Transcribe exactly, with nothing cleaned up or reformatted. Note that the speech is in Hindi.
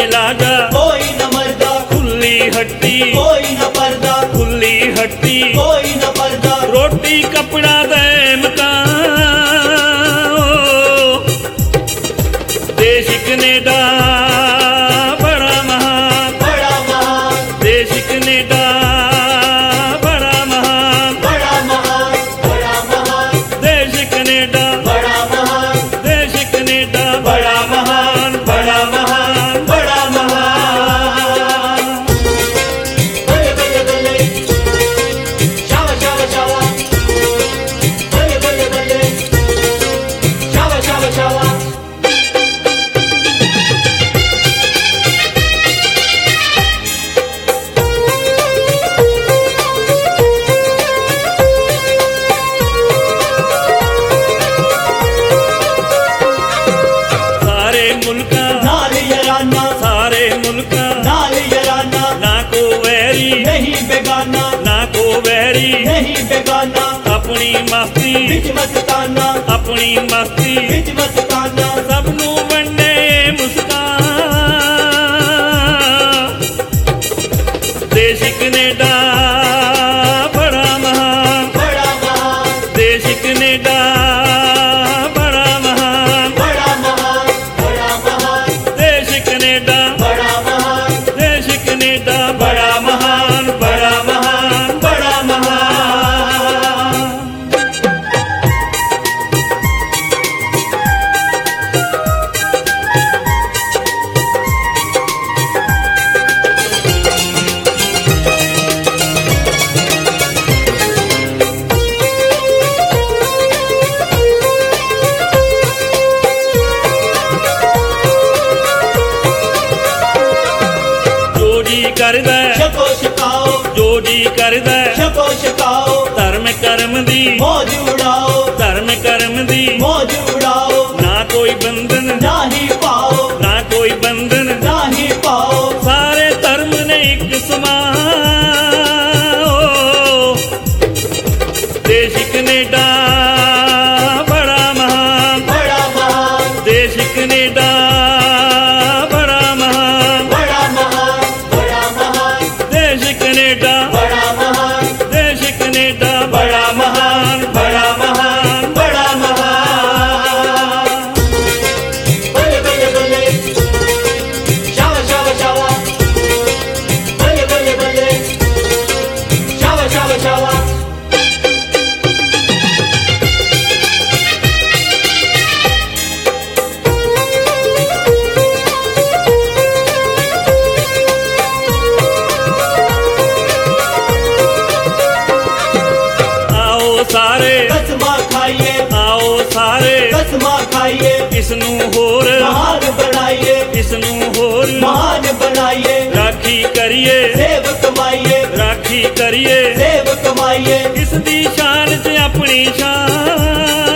लागा कोई न मर्दा, खुली हट्टी कोई न पर्दा, खुली हट्टी कोई न पर्दा, रोटी कपड़ा दे मकान देश कनेडा बड़ा महान बड़ा महान, देश कनेडा बड़ा महान बड़ा महान, बड़ा महान, देश कनेडा बड़ा महान, देश कनेडा बड़ा महान बड़ा महान बड़ा महान। बल्ले बल्ले बल्ले, शावा शावा शावा, बल्ले बल्ले बल्ले, शावा शावा शावा। सारे मुल्का नाल यराना, सारे मुल्का नाल यराना, ना को वैरी नहीं बेगाना, ना को वैरी नहीं बेगाना, अपनी मस्ती बिच मस्ताना, अपनी मस्ती बिच मस्ताना, सबनू वंडे मुस्कान देश कनेडा बड़ा महान बड़ा महान, देश कनेडा बड़ा महान बड़ा महान, बड़ा महान, देश कनेडा बड़ा महान, देश कनेडा बड़ा महान बड़ा महान बड़ा महान। जो जी करदा शको शकाओ, जो जी करदा शको शकाओ, धर्म कर्म दी मौज उड़ाओ, धर्म कर्म दी मौज उड़ाओ, ना कोई बंधन ना ही पाओ, ना कोई बंधन ना ही पाओ, सारे धर्म ने एक समान देश कनेडा बड़ा महान बड़ा महान, देश कनेडा बड़ा महान बड़ा महान, बड़ा महान, देश कनेडा बड़ा महान, देश कनेडा बड़ा महान बड़ा महान बड़ा महान। बल्ले बल्ले बल्ले, शावा शावा शावा, बल्ले बल्ले बल्ले, शावा शावा शावा। आओ सारे कसमा खाइए, आओ सारे कसमा खाइए, इसनू होर महान बनाइए, इसनू होर महान बनाइए, राखी करिए सेव कमाइए, राखी करिए सेव कमाइए, इस दी शान च अपनी शान